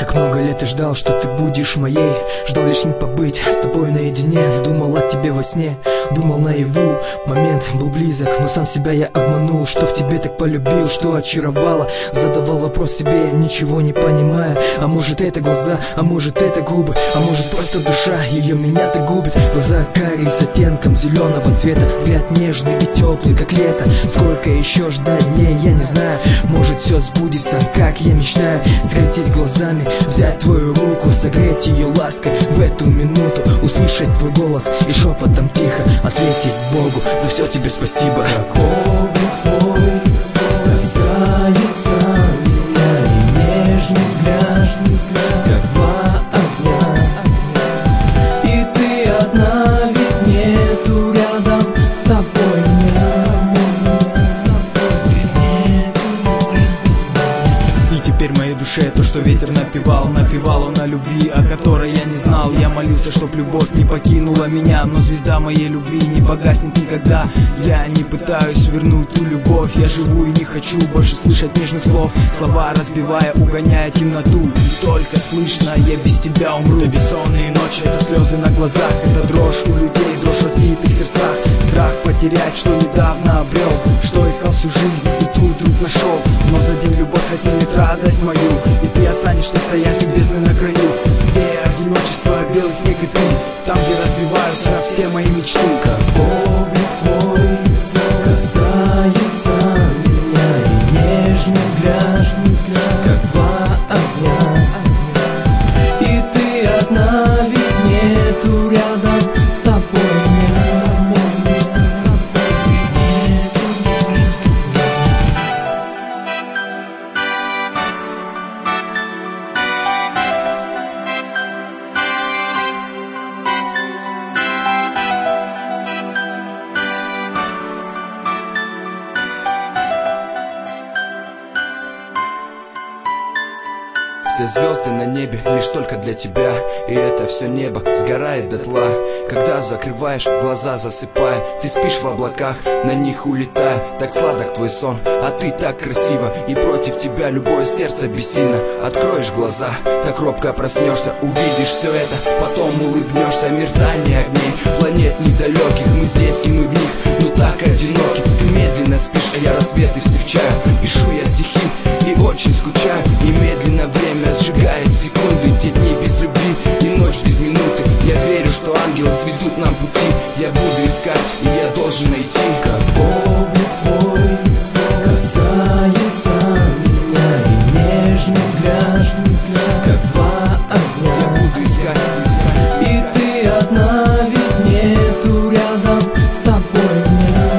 Так много лет и ждал, что ты будешь моей. Ждал лишь не побыть с тобой наедине. Думал о тебе во сне, думал наяву. Момент был близок, но сам себя я обманул. Что в тебе так полюбил, что очаровало. Задавал вопрос себе, ничего не понимая. А может это глаза, а может это губы, а может просто душа, ее меня-то губит. Глаза карие с оттенком зеленого цвета, взгляд нежный и теплый, как лето. Сколько еще ждать мне, я не знаю. Может все сбудется, как я мечтаю. Встретить глазами, взять твою руку, согреть ее лаской в эту минуту, услышать твой голос и шепотом тихо ответить Богу за все тебе спасибо. Как облик твой касается меня, и нежный взгляд, как два огня. И ты одна, ведь нету рядом с тобой меня. И теперь в моей душе то, что ветер напевал. Напевал он о любви, о которой я не знал. Я молился, чтоб любовь не покинула меня, но звезда моей любви не погаснет никогда. Я не пытаюсь вернуть ту любовь, я живу и не хочу больше слышать нежных слов. Слова разбивая, угоняя темноту, и только слышно, я без тебя умру. Это бессонные ночи, это слезы на глазах, это дрожь у людей, дрожь в разбитых сердцах. Страх потерять, что недавно обрел, что искал всю жизнь и тут вдруг нашел. Но за день любовь отнимет радость мою, и ты останешься стоять у бездны на краю, где одиночество, белый снег и ты, там, где разбиваются все мои мечты. Как облик твой касается меня, и нежный взгляд, как два огня. И ты одна, ведь нету рядом с тобой меня. Все звезды на небе лишь только для тебя, и это все небо сгорает дотла. Когда закрываешь глаза, засыпая, ты спишь в облаках, на них улетая. Так сладок твой сон, а ты так красива, и против тебя любое сердце бессильно. Откроешь глаза, так робко проснешься, увидишь все это, потом улыбнешься. Мерцание огней, планет недалеких, мы здесь и мы в них, но так одиноки. Ты медленно спишь, а я рассветы встречаю, пишу я стихи и очень скучаю. И медленно время сжигает секунды, те дни без любви и ночь без минуты. Я верю, что ангелы сведут нам пути, я буду искать и я должен найти. Как облик твой касается меня, и нежный взгляд, как два огня. Я буду искать, и ты одна, ведь нету рядом с тобой меня.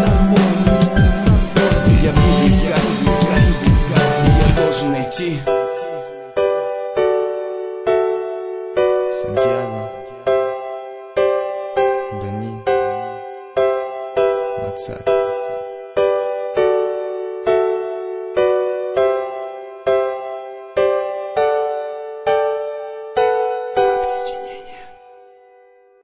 я буду искать, и я должен найти. Сантьяго, Дани, Мацак.